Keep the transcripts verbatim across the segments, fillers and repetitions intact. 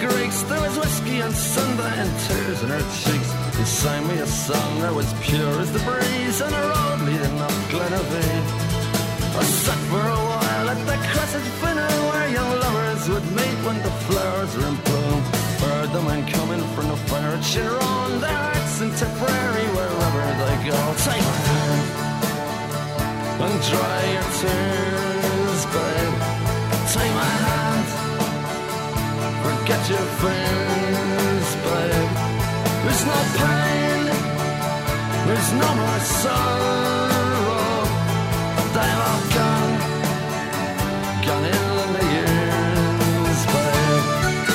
Greeks. There was whiskey and Sunday and tears in her cheeks. He sang me a song that was pure as the breeze on a road leading up Glenavee. I sat for a while at the Crescent Finner where young lovers would meet when the flowers were in bloom. Heard the men coming from the fire at Shinron, their hearts in Tipperary wherever they go. Take my hand and dry your tears, babe. Take my hand, forget your fears, babe. There's no pain, there's no more sorrow. They've all gone, gone in the years, babe.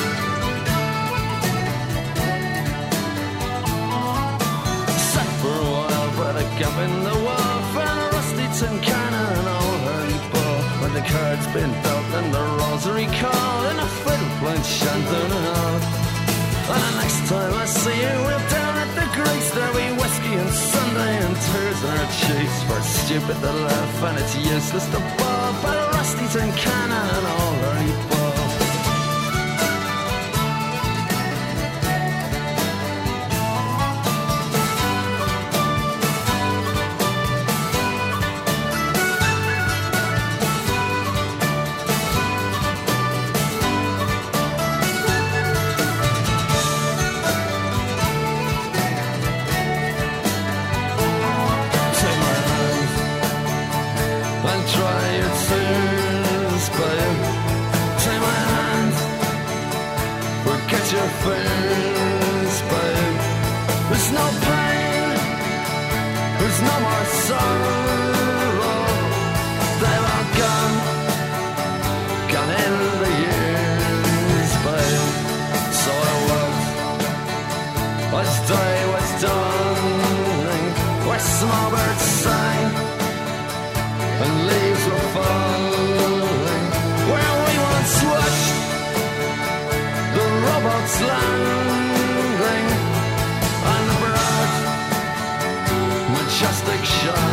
Sat for a while by the gap in the wall, found a rusty tin can and an old hurdy ball. When the cards been dealt and the rosary called and a fiddle playing shandoon and all. And the next time I see you, we'll down at the Greeks. There'll be whiskey and Sunday and tears in our cheeks. For it's stupid to laugh and it's useless to bawl. But a rusty tin can and an old hurdy ball. Fears, babe. There's no pain, there's no more sorrow. They've all gone, gone in the years, babe. So I walked as day was dawning, where small birds sang and leaves were falling, where we once watched robots landing on the broad, majestic shore.